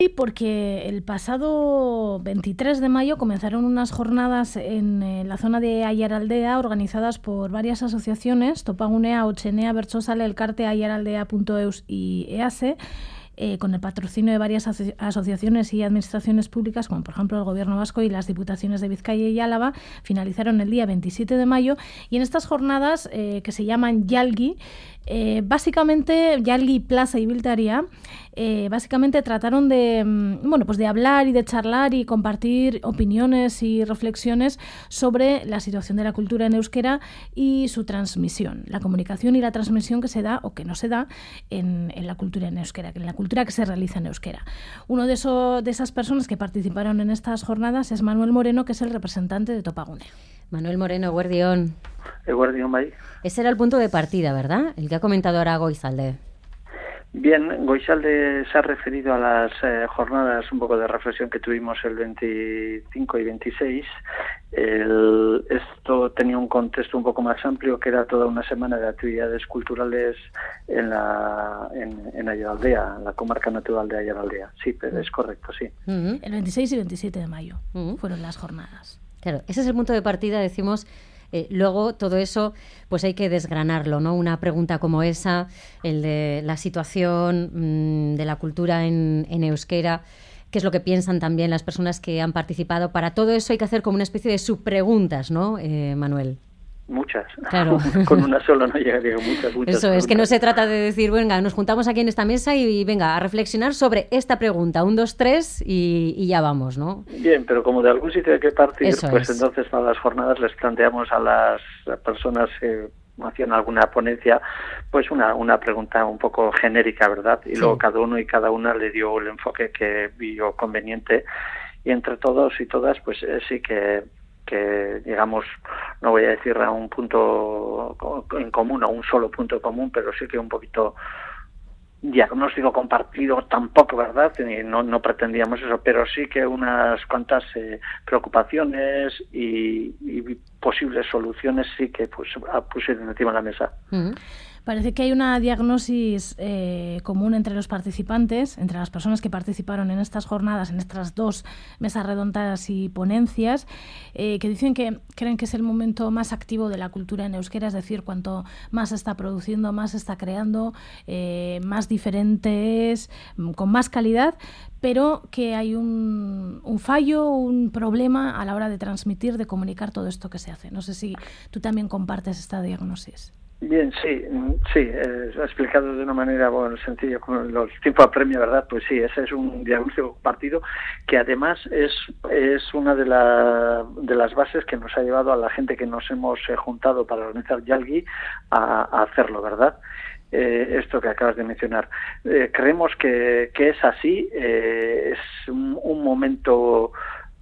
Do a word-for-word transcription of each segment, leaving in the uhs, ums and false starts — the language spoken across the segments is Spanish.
Sí, porque el pasado veintitrés de mayo comenzaron unas jornadas en eh, la zona de Aiaraldea organizadas por varias asociaciones, Topagunea, Otxenea, Bertsozale, Elkarte, aiaraldea punto eus y EASE, eh, con el patrocinio de varias aso- asociaciones y administraciones públicas, como por ejemplo el Gobierno Vasco y las Diputaciones de Vizcaya y Álava, finalizaron el día veintisiete de mayo, y en estas jornadas, eh, que se llaman Yalgi, eh, básicamente, Yalgi Plaza y Biltaria, eh, básicamente trataron de, bueno, pues de hablar y de charlar y compartir opiniones y reflexiones sobre la situación de la cultura en euskera y su transmisión, la comunicación y la transmisión que se da o que no se da en, en la cultura en euskera, en la cultura que se realiza en euskera. Uno de, eso, de esas personas que participaron en estas jornadas es Manuel Moreno, que es el representante de Topagunea. Manuel Moreno, Guardión. Guardión, May. Ese era el punto de partida, ¿verdad? El que ha comentado ahora Goizalde. Bien, Goizalde se ha referido a las eh, jornadas un poco de reflexión que tuvimos el veinticinco y veintiséis. El, esto tenía un contexto un poco más amplio, que era toda una semana de actividades culturales en la en, en Aiaraldea, en la comarca natural de Aiaraldea. Sí, pero es correcto, sí. Uh-huh. El veintiséis y veintisiete de mayo uh-huh. fueron las jornadas. Claro, ese es el punto de partida, decimos. Eh, luego todo eso pues hay que desgranarlo, ¿no? Una pregunta como esa, el de la situación mmm, de la cultura en, en euskera, qué es lo que piensan también las personas que han participado. Para todo eso hay que hacer como una especie de subpreguntas, ¿no, eh, Manuel? Muchas. Claro. Con una sola no llegaría, muchas, muchas. Eso, preguntas. Es que no se trata de decir, venga, nos juntamos aquí en esta mesa y, y venga, a reflexionar sobre esta pregunta, un, dos, tres y, y ya vamos, ¿no? Bien, pero como de algún sitio hay que partir, Eso pues es. entonces para las jornadas les planteamos a las personas que hacían alguna ponencia, pues una, una pregunta un poco genérica, ¿verdad? Y sí. Luego cada uno y cada una le dio el enfoque que vio conveniente, y entre todos y todas, pues eh, sí que que digamos, no voy a decir a un punto en común o un solo punto común, pero sí que un poquito diagnóstico compartido tampoco, ¿verdad? No, no pretendíamos eso, pero sí que unas cuantas eh, preocupaciones y, y posibles soluciones sí que pues, pusieron encima de la mesa. Uh-huh. Parece que hay una diagnosis eh, común entre los participantes, entre las personas que participaron en estas jornadas, en estas dos mesas redondas y ponencias, eh, que dicen que creen que es el momento más activo de la cultura en euskera, es decir, cuanto más se está produciendo, más se está creando, eh, más diferente es, con más calidad, pero que hay un, un fallo, un problema a la hora de transmitir, de comunicar todo esto que se hace. No sé si tú también compartes esta diagnosis. Bien, sí, sí, eh, explicado de una manera bueno, sencilla, con los tiempos apremia, ¿verdad? Pues sí, ese es un diagnóstico compartido que además es es una de, la, de las bases que nos ha llevado a la gente que nos hemos eh, juntado para organizar Yalgi a, a hacerlo, ¿verdad? Eh, esto que acabas de mencionar. Eh, creemos que, que es así, eh, es un, un momento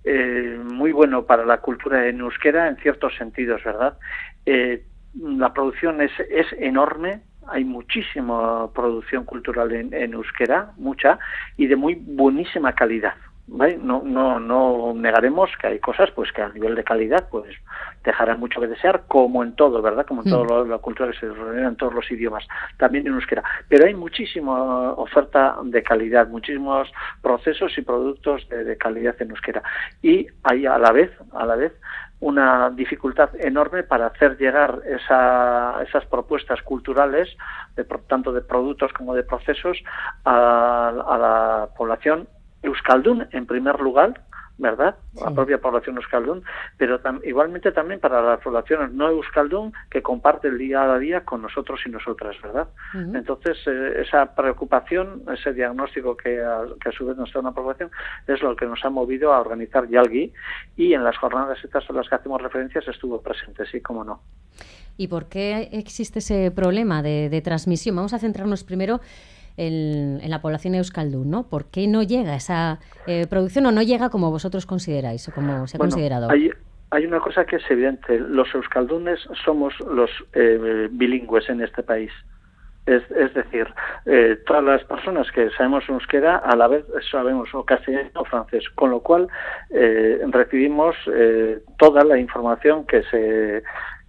eh, muy bueno para la cultura en euskera en ciertos sentidos, ¿verdad? Eh, La producción es, es enorme, hay muchísima producción cultural en, en euskera, mucha, y de muy buenísima calidad, ¿vale? No, no, no negaremos que hay cosas pues que a nivel de calidad pues dejarán mucho que desear, como en todo, ¿verdad? Como en mm. toda la cultura que se desarrolla en todos los idiomas, también en euskera. Pero hay muchísima oferta de calidad, muchísimos procesos y productos de, de calidad en euskera. Y hay a la vez, a la vez, una dificultad enorme para hacer llegar esa, esas propuestas culturales, de, tanto de productos como de procesos, a, a la población euskaldun en primer lugar, ¿verdad? Sí. La propia población euskaldun, pero tam, igualmente también para las poblaciones no euskaldun que comparte el día a día con nosotros y nosotras, ¿verdad? Uh-huh. Entonces, eh, esa preocupación, ese diagnóstico que a, que a su vez nos da una preocupación, es lo que nos ha movido a organizar Yalgi, y en las jornadas estas a las que hacemos referencias estuvo presente, sí, cómo no. ¿Y por qué existe ese problema de, de transmisión? Vamos a centrarnos primero En, en la población euskaldun, ¿no? ¿Por qué no llega esa eh, producción o no llega como vosotros consideráis o como se ha bueno, considerado? Hay, hay una cosa que es evidente. Los euskaldunes somos los eh, bilingües en este país. Es, es decir, eh, todas las personas que sabemos euskera a la vez sabemos o castellano o francés, con lo cual eh, recibimos eh, toda la información que se... que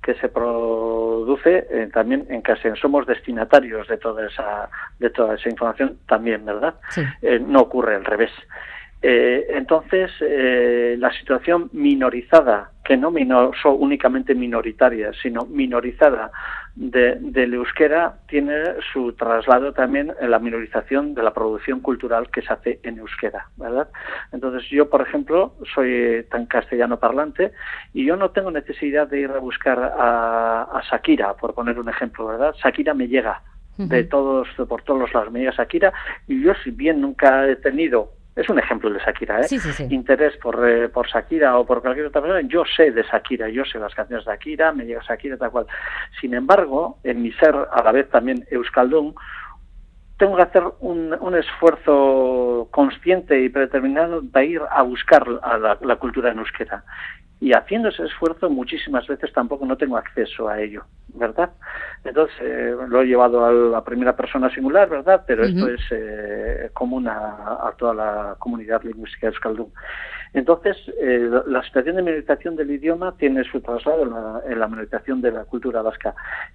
que se produce eh, también en que somos destinatarios de toda esa de toda esa información también, ¿verdad? Sí. Eh, no ocurre al revés. Eh, entonces, eh, la situación minorizada, que no minor, so únicamente minoritaria, sino minorizada de, del euskera, tiene su traslado también en la minorización de la producción cultural que se hace en euskera, ¿verdad? Entonces, yo, por ejemplo, soy tan castellano parlante y yo no tengo necesidad de ir a buscar a, a Shakira, por poner un ejemplo, ¿verdad? Shakira me llega de todos, por todos los lados me llega Shakira, y yo, si bien nunca he tenido, es un ejemplo de Shakira, ¿eh? Sí, sí, sí. interés por, eh, por Shakira o por cualquier otra persona, yo sé de Shakira, yo sé las canciones de Shakira, me llega Shakira, tal cual. Sin embargo, en mi ser, a la vez también euskaldun, tengo que hacer un, un esfuerzo consciente y predeterminado de ir a buscar a la, la cultura en euskera. Y haciendo ese esfuerzo muchísimas veces tampoco no tengo acceso a ello, ¿verdad? Entonces, eh, lo he llevado a la primera persona singular, ¿verdad? Pero uh-huh. esto es eh, común a, a toda la comunidad lingüística euskaldun. Entonces, eh, la situación de minorización del idioma tiene su traslado en la, en la minorización de la cultura vasca.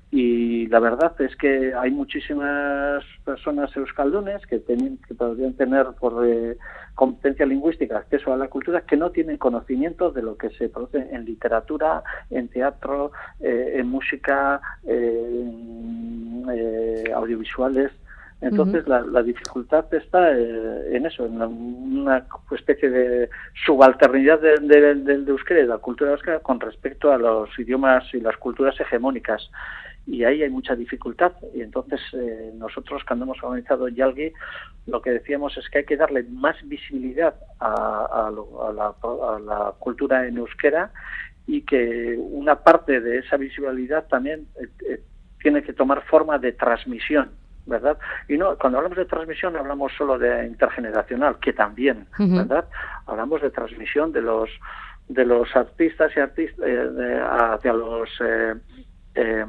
Y la verdad es que hay muchísimas personas euskaldunes que, ten, que podrían tener por eh, competencia lingüística acceso a la cultura, que no tienen conocimiento de lo que se produce en literatura, en teatro, eh, en música, eh, en eh, audiovisuales. Entonces, uh-huh. la, la dificultad está eh, en eso, en la, una especie de subalternidad del de, de, de, de euskera y de la cultura euskera con respecto a los idiomas y las culturas hegemónicas. Y ahí hay mucha dificultad. Y entonces, eh, nosotros, cuando hemos organizado Yalgi, lo que decíamos es que hay que darle más visibilidad a, a, lo, a, la, a la cultura en euskera, y que una parte de esa visibilidad también eh, eh, tiene que tomar forma de transmisión, ¿verdad? Y no, cuando hablamos de transmisión hablamos solo de intergeneracional, que también, uh-huh. ¿verdad? Hablamos de transmisión de los de los artistas y artistas eh, de, hacia los eh, eh,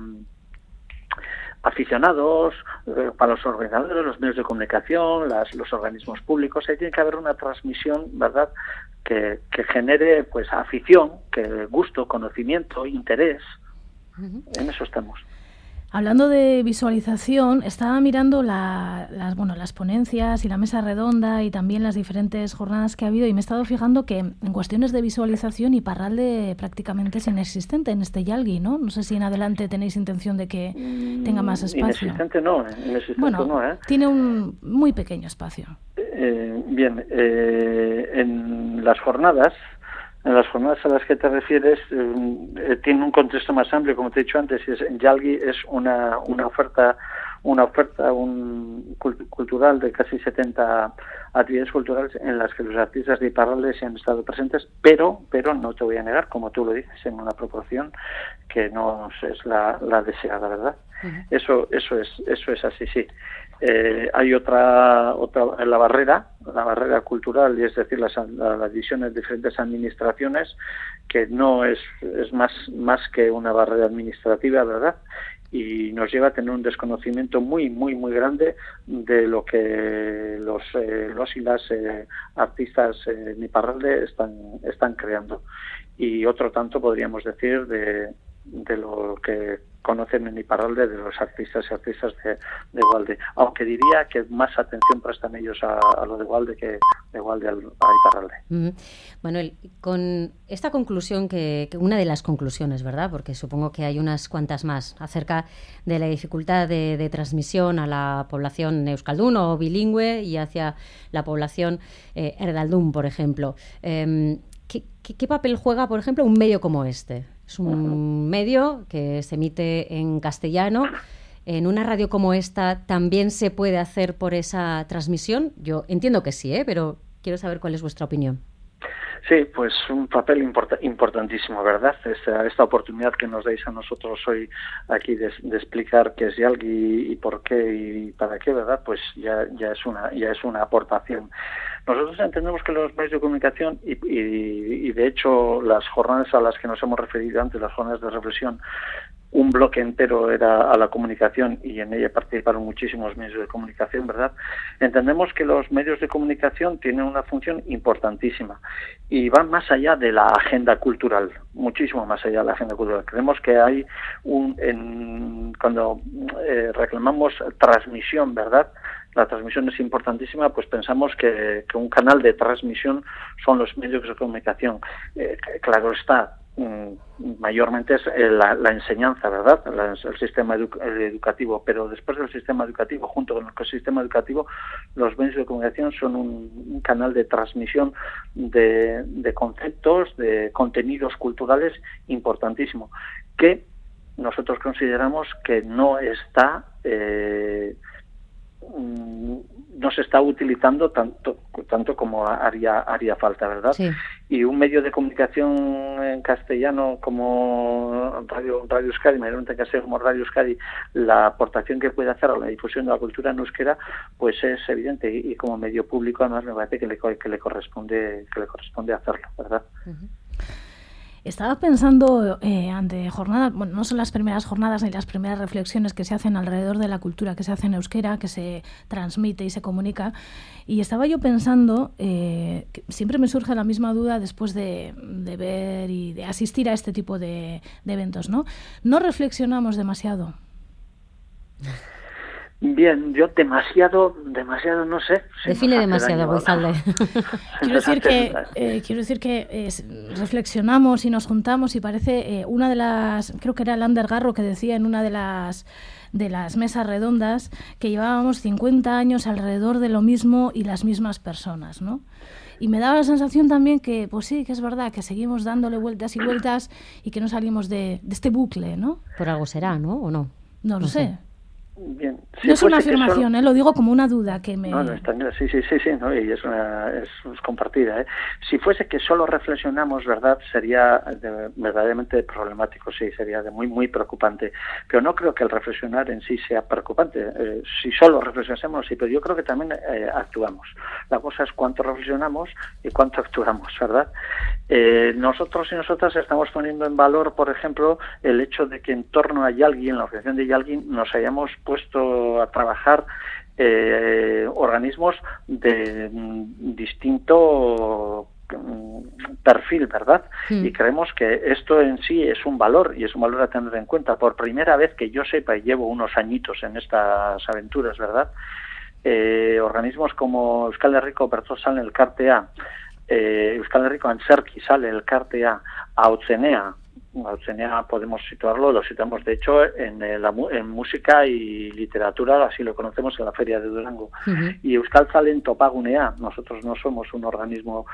aficionados, eh, para los organizadores, los medios de comunicación, las, los organismos públicos. Ahí tiene que haber una transmisión, ¿verdad?, que, que genere pues afición, que gusto, conocimiento, interés. Uh-huh. En eso estamos. Hablando de visualización, estaba mirando la, las, bueno, las ponencias y la mesa redonda y también las diferentes jornadas que ha habido, y me he estado fijando que en cuestiones de visualización Iparralde prácticamente es inexistente en este Yalgi, ¿no? No sé si en adelante tenéis intención de que tenga más espacio. Inexistente no, inexistente bueno, no, ¿eh? Tiene un muy pequeño espacio. Eh, bien, eh, en las jornadas... En las jornadas a las que te refieres eh, tiene un contexto más amplio, como te he dicho antes, y es, en Yalgi es una, una oferta una oferta un, cultural de casi setenta actividades culturales en las que los artistas de Iparralde se han estado presentes, pero pero no te voy a negar, como tú lo dices, en una proporción que no es la, la deseada, ¿verdad? Uh-huh. Eso eso es eso es así, sí. Eh, hay otra otra la barrera la barrera cultural, y es decir, las, la, la división de diferentes administraciones, que no es es más más que una barrera administrativa, ¿verdad? Y nos lleva a tener un desconocimiento muy muy muy grande de lo que los eh, los y las eh, artistas eh, en Iparralde están están creando, y otro tanto podríamos decir de de lo que conocen en Iparralde de los artistas y artistas de, de Gualde, aunque diría que más atención prestan ellos a, a lo de Gualde que de Gualde a, a Iparralde. Mm-hmm. Manuel, con esta conclusión, que, que una de las conclusiones, ¿verdad?, porque supongo que hay unas cuantas más, acerca de la dificultad de, de transmisión a la población euskaldun o bilingüe y hacia la población eh, erdaldun, por ejemplo. Eh, ¿qué, qué, ¿Qué papel juega, por ejemplo, un medio como este? Es un medio que se emite en castellano. ¿En una radio como esta también se puede hacer por esa transmisión? Yo entiendo que sí, ¿eh? Pero quiero saber cuál es vuestra opinión. Sí, pues un papel import- importantísimo, ¿verdad? Esta, esta oportunidad que nos dais a nosotros hoy aquí de, de explicar qué es Yalgi y, y por qué y para qué, ¿verdad? Pues ya, ya es una ya es una aportación. Nosotros entendemos que los medios de comunicación y, y, y de hecho las jornadas a las que nos hemos referido antes, las jornadas de reflexión, un bloque entero era a la comunicación y en ella participaron muchísimos medios de comunicación, ¿verdad? Entendemos que los medios de comunicación tienen una función importantísima y van más allá de la agenda cultural, muchísimo más allá de la agenda cultural. Creemos que hay un, en, cuando eh, reclamamos transmisión, ¿verdad?, la transmisión es importantísima, pues pensamos que, que un canal de transmisión son los medios de comunicación. Eh, claro está, mayormente es la, la enseñanza, ¿verdad?, la, el sistema edu, el educativo, pero después del sistema educativo, junto con el sistema educativo, los medios de comunicación son un, un canal de transmisión de, de conceptos, de contenidos culturales importantísimo, que nosotros consideramos que no está... Eh, no se está utilizando tanto tanto como haría haría falta, ¿verdad? Sí. Y un medio de comunicación en castellano como Radio Radio Euskadi, mayormente en castellano como Radio Euskadi, la aportación que puede hacer a la difusión de la cultura en euskera, pues es evidente, y, y como medio público además me parece que le que le corresponde que le corresponde hacerlo, ¿verdad? Uh-huh. Estaba pensando eh, ante jornadas, bueno, no son las primeras jornadas ni las primeras reflexiones que se hacen alrededor de la cultura que se hace en euskera, que se transmite y se comunica, y estaba yo pensando, eh, que siempre me surge la misma duda después de, de ver y de asistir a este tipo de, de eventos, ¿no? ¿No reflexionamos demasiado? Bien, yo demasiado, demasiado no sé. Si Define demasiado, Goizalde. Quiero decir que, eh, quiero decir que eh, reflexionamos y nos juntamos y parece eh, una de las, creo que era Lander Garro que decía en una de las de las mesas redondas que llevábamos cincuenta años alrededor de lo mismo y las mismas personas, ¿no? Y me daba la sensación también que, pues sí, que es verdad, que seguimos dándole vueltas y vueltas y que no salimos de, de este bucle, ¿no? Por algo será, ¿no? ¿O no? No lo no sé. sé. Bien. Si no es una afirmación, solo... ¿eh? Lo digo como una duda que me... No, no, está, sí, sí, sí, sí, no, y es, una, es, es compartida. ¿eh? Si fuese que solo reflexionamos, ¿verdad?, sería de, verdaderamente problemático, sí, sería de muy, muy preocupante. Pero no creo que el reflexionar en sí sea preocupante. Eh, si solo reflexionamos, sí, pero yo creo que también eh, actuamos. La cosa es cuánto reflexionamos y cuánto actuamos, ¿verdad? Eh, nosotros y nosotras estamos poniendo en valor, por ejemplo, el hecho de que en torno a Yalgi, en la organización de Yalgi, nos hayamos puesto a trabajar eh, organismos de mm, distinto mm, perfil, ¿verdad? Mm. Y creemos que esto en sí es un valor y es un valor a tener en cuenta. Por primera vez que yo sepa, y llevo unos añitos en estas aventuras, ¿verdad?, eh, organismos como Euskal Herriko Bertsozale Elkartea, eh, Euskal Herriko Antzerki Sale Elkartea, Aotzenea, Aotzenea podemos situarlo, lo situamos de hecho en, la, en música y literatura, así lo conocemos en la Feria de Durango. Uh-huh. Y Euskal Zalen Topagunea, nosotros no somos un organismo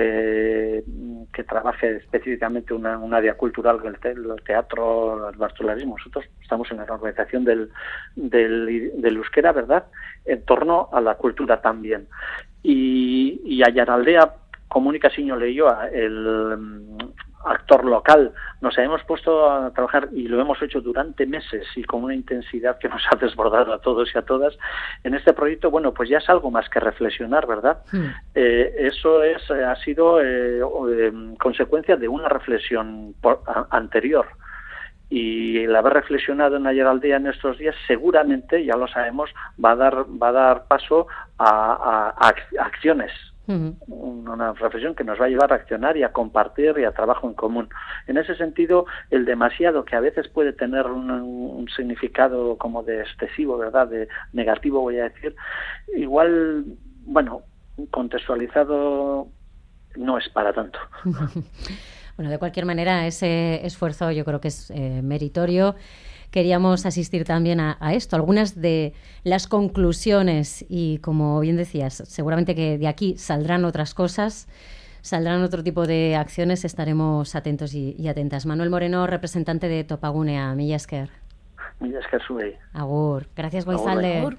eh, que trabaje específicamente una, un área cultural, el, te, el teatro, el bartolarismo, nosotros estamos en la organización del, del, del euskera, ¿verdad?, en torno a la cultura también. Y, y Ayaraldea, Comunicasiño Leioa, el actor local, nos hemos puesto a trabajar y lo hemos hecho durante meses y con una intensidad que nos ha desbordado a todos y a todas en este proyecto. Bueno, pues ya es algo más que reflexionar, ¿verdad? Mm. Eh, eso es ha sido eh, eh, consecuencia de una reflexión por, a, anterior. Y el haber reflexionado en Ayaraldea en estos días seguramente, ya lo sabemos, va a dar va a dar paso a, a, a acciones. Uh-huh. Una reflexión que nos va a llevar a accionar y a compartir y a trabajo en común. En ese sentido, el demasiado, que a veces puede tener un, un significado como de excesivo, ¿verdad?, de negativo, voy a decir, igual, bueno, contextualizado no es para tanto. Bueno, de cualquier manera, ese esfuerzo yo creo que es eh, meritorio. Queríamos asistir también a, a esto, algunas de las conclusiones y, como bien decías, seguramente que de aquí saldrán otras cosas, saldrán otro tipo de acciones, estaremos atentos y, y atentas. Manuel Moreno, representante de Topagunea, mila esker. Mila esker zuei. Agur. Gracias, Goizalde. Agur.